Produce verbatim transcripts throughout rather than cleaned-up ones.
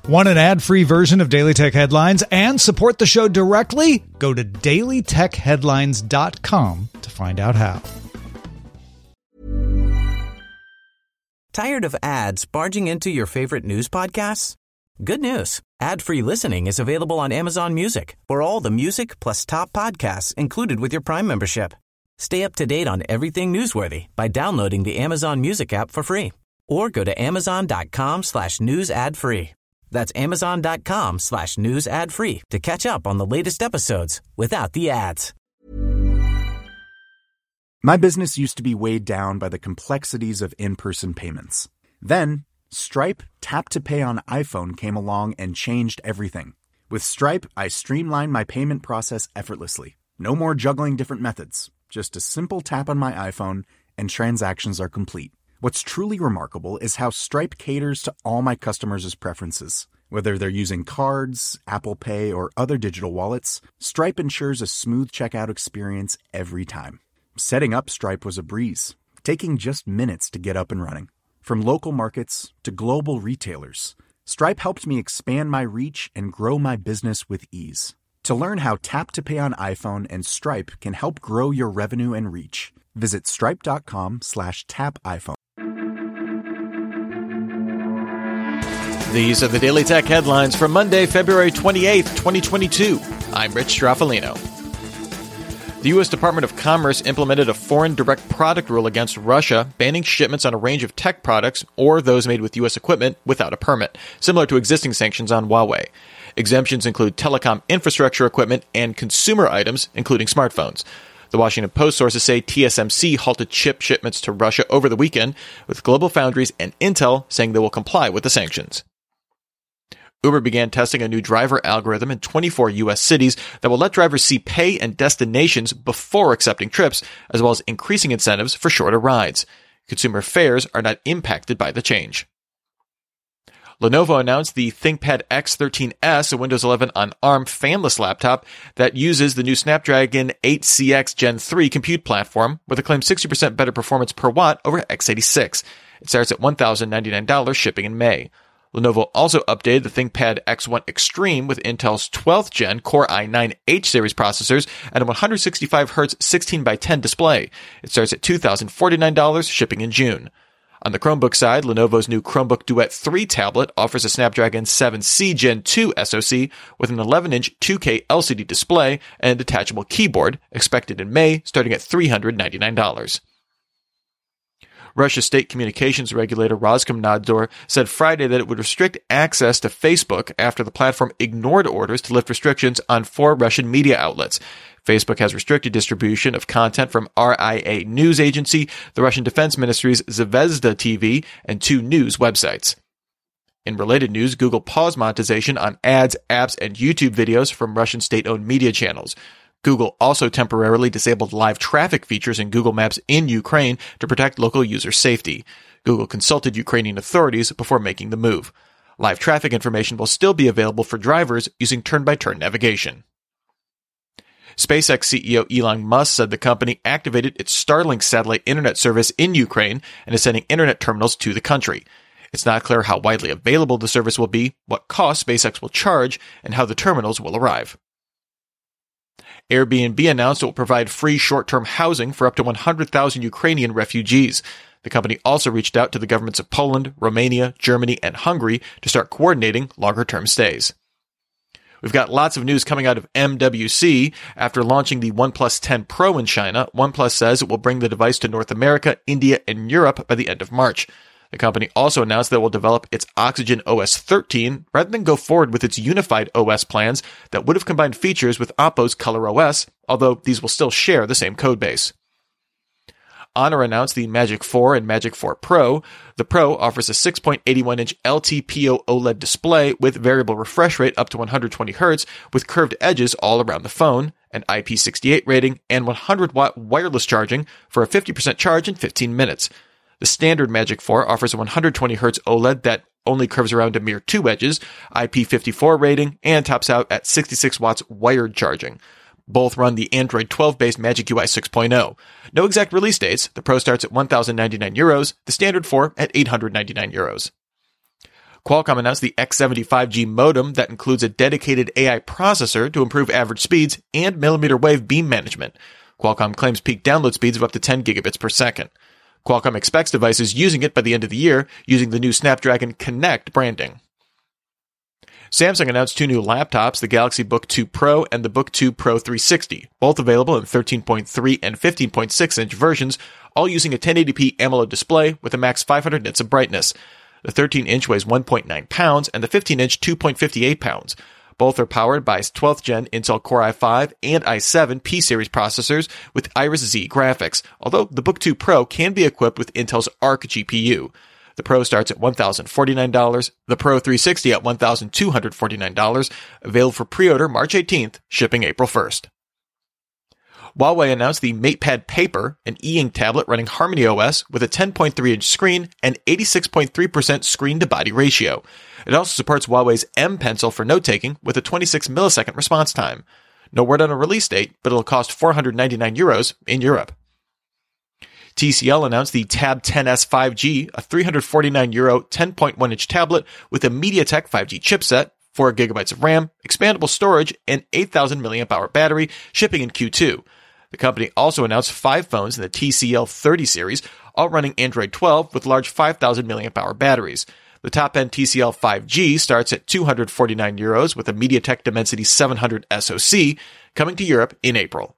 Want an ad-free version of Daily Tech Headlines and support the show directly? Go to daily tech headlines dot com to find out how. Tired of ads barging into your favorite news podcasts? Good news. Ad-free listening is available on Amazon Music for all the music plus top podcasts included with your Prime membership. Stay up to date on everything newsworthy by downloading the Amazon Music app for free or go to amazon.com slash news ad free. That's amazon.com slash news ad free to catch up on the latest episodes without the ads. My business used to be weighed down by the complexities of in-person payments. Then, Stripe Tap to Pay on iPhone came along and changed everything. With Stripe, I streamlined my payment process effortlessly. No more juggling different methods. Just a simple tap on my iPhone and transactions are complete. What's truly remarkable is how Stripe caters to all my customers' preferences. Whether they're using cards, Apple Pay, or other digital wallets, Stripe ensures a smooth checkout experience every time. Setting up Stripe was a breeze, taking just minutes to get up and running. From local markets to global retailers, Stripe helped me expand my reach and grow my business with ease. To learn how Tap to Pay on iPhone and Stripe can help grow your revenue and reach, visit stripe.com slash tap iPhone. These are the Daily Tech headlines for Monday, February twenty-eighth, twenty twenty-two. I'm Rich Straffolino. The U S Department of Commerce implemented a foreign direct product rule against Russia, banning shipments on a range of tech products or those made with U S equipment without a permit, similar to existing sanctions on Huawei. Exemptions include telecom infrastructure equipment and consumer items, including smartphones. The Washington Post sources say T S M C halted chip shipments to Russia over the weekend, with GlobalFoundries and Intel saying they will comply with the sanctions. Uber began testing a new driver algorithm in twenty-four U S cities that will let drivers see pay and destinations before accepting trips, as well as increasing incentives for shorter rides. Consumer fares are not impacted by the change. Lenovo announced the ThinkPad X thirteen S, a Windows eleven on ARM fanless laptop that uses the new Snapdragon eight C X Gen three compute platform with a claimed sixty percent better performance per watt over x eighty-six. It starts at one thousand ninety-nine dollars shipping in May. Lenovo also updated the ThinkPad X one Extreme with Intel's twelfth gen Core i nine H series processors and a one hundred sixty-five hertz sixteen by ten display. It starts at two thousand forty-nine dollars shipping in June. On the Chromebook side, Lenovo's new Chromebook Duet three tablet offers a Snapdragon seven C Gen two S O C with an eleven inch two K L C D display and a detachable keyboard, expected in May, starting at three hundred ninety-nine dollars. Russia's state communications regulator Roskomnadzor said Friday that it would restrict access to Facebook after the platform ignored orders to lift restrictions on four Russian media outlets. Facebook has restricted distribution of content from R I A News Agency, the Russian Defense Ministry's Zvezda T V, and two news websites. In related news, Google paused monetization on ads, apps, and YouTube videos from Russian state-owned media channels. Google also temporarily disabled live traffic features in Google Maps in Ukraine to protect local user safety. Google consulted Ukrainian authorities before making the move. Live traffic information will still be available for drivers using turn-by-turn navigation. SpaceX C E O Elon Musk said the company activated its Starlink satellite internet service in Ukraine and is sending internet terminals to the country. It's not clear how widely available the service will be, what cost SpaceX will charge, and how the terminals will arrive. Airbnb announced it will provide free short-term housing for up to one hundred thousand Ukrainian refugees. The company also reached out to the governments of Poland, Romania, Germany, and Hungary to start coordinating longer-term stays. We've got lots of news coming out of M W C. After launching the OnePlus ten Pro in China, OnePlus says it will bring the device to North America, India, and Europe by the end of March. The company also announced that it will develop its Oxygen O S thirteen rather than go forward with its unified O S plans that would have combined features with Oppo's ColorOS, although these will still share the same codebase. Honor announced the Magic four and Magic four Pro. The Pro offers a six point eight one inch L T P O OLED display with variable refresh rate up to one hundred twenty hertz with curved edges all around the phone, an I P sixty-eight rating, and one hundred watt wireless charging for a fifty percent charge in fifteen minutes. The standard Magic four offers a one hundred twenty hertz OLED that only curves around a mere two edges, I P fifty-four rating, and tops out at sixty-six watts wired charging. Both run the Android twelve-based Magic U I six point oh. No exact release dates. The Pro starts at one thousand ninety-nine euros, the standard four at eight hundred ninety-nine euros. Qualcomm announced the X seventy-five G modem that includes a dedicated A I processor to improve average speeds and millimeter wave beam management. Qualcomm claims peak download speeds of up to ten gigabits per second. Qualcomm expects devices using it by the end of the year using the new Snapdragon Connect branding. Samsung announced two new laptops, the Galaxy Book two Pro and the Book two Pro three sixty, both available in thirteen point three and fifteen point six inch versions, all using a ten eighty p AMOLED display with a max five hundred nits of brightness. The thirteen inch weighs one point nine pounds and the fifteen inch two point five eight pounds. Both are powered by twelfth gen Intel Core i five and i seven P-series processors with Iris Z graphics, although the Book two Pro can be equipped with Intel's Arc G P U. The Pro starts at one thousand forty-nine dollars, the Pro three sixty at one thousand two hundred forty-nine dollars, available for pre-order March eighteenth, shipping April first. Huawei announced the MatePad Paper, an e-ink tablet running Harmony O S with a ten point three inch screen and eighty-six point three percent screen-to-body ratio. It also supports Huawei's M Pencil for note-taking with a twenty-six millisecond response time. No word on a release date, but it'll cost four hundred ninety-nine euros in Europe. T C L announced the Tab ten S five G, a three hundred forty-nine euro ten point one inch tablet with a MediaTek five G chipset, four gigabytes of RAM, expandable storage, and eight thousand milliamp hour battery, shipping in Q two. The company also announced five phones in the T C L thirty series, all running Android twelve with large five thousand milliamp hour batteries. The top-end T C L five G starts at two hundred forty-nine euros with a MediaTek Dimensity seven hundred S O C, coming to Europe in April.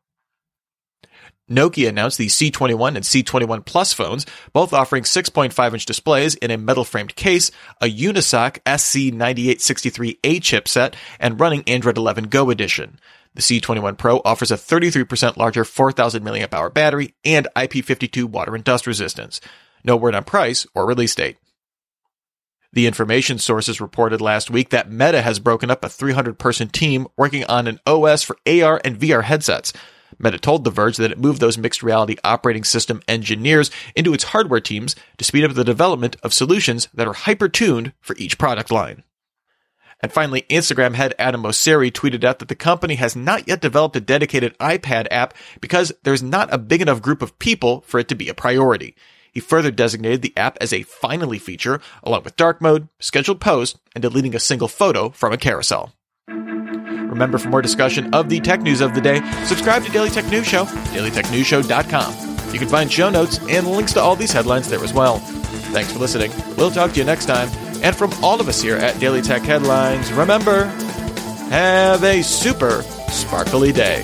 Nokia announced the C twenty-one and C twenty-one Plus phones, both offering six point five inch displays in a metal-framed case, a Unisoc S C ninety-eight sixty-three A chipset, and running Android eleven Go edition. The C twenty-one Pro offers a thirty-three percent larger four thousand milliamp hour battery and I P fifty-two water and dust resistance. No word on price or release date. The information sources reported last week that Meta has broken up a three hundred person team working on an O S for A R and V R headsets. Meta told The Verge that it moved those mixed reality operating system engineers into its hardware teams to speed up the development of solutions that are hyper-tuned for each product line. And finally, Instagram head Adam Mosseri tweeted out that the company has not yet developed a dedicated iPad app because there's not a big enough group of people for it to be a priority. He further designated the app as a finally feature, along with dark mode, scheduled post, and deleting a single photo from a carousel. Remember, for more discussion of the tech news of the day, subscribe to Daily Tech News Show, daily tech news show dot com. You can find show notes and links to all these headlines there as well. Thanks for listening. We'll talk to you next time. And from all of us here at Daily Tech Headlines, remember, have a super sparkly day.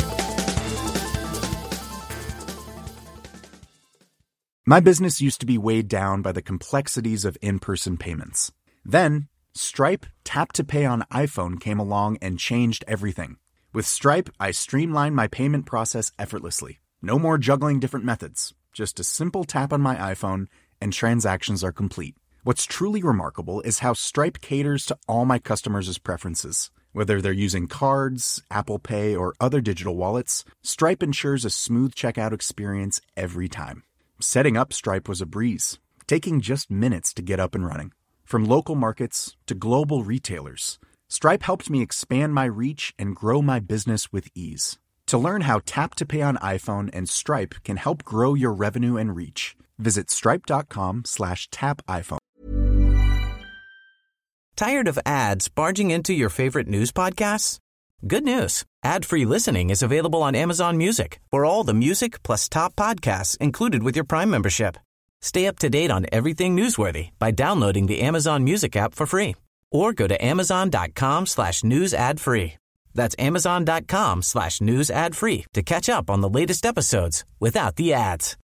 My business used to be weighed down by the complexities of in-person payments. Then, Stripe Tap to Pay on iPhone came along and changed everything. With Stripe, I streamlined my payment process effortlessly. No more juggling different methods. Just a simple tap on my iPhone and transactions are complete. What's truly remarkable is how Stripe caters to all my customers' preferences. Whether they're using cards, Apple Pay, or other digital wallets, Stripe ensures a smooth checkout experience every time. Setting up Stripe was a breeze, taking just minutes to get up and running. From local markets to global retailers, Stripe helped me expand my reach and grow my business with ease. To learn how Tap to Pay on iPhone and Stripe can help grow your revenue and reach, visit stripe.com slash tap iPhone. Tired of ads barging into your favorite news podcasts? Good news. Ad-free listening is available on Amazon Music for all the music plus top podcasts included with your Prime membership. Stay up to date on everything newsworthy by downloading the Amazon Music app for free or go to amazon.com slash news ad free. That's amazon.com slash news ad free to catch up on the latest episodes without the ads.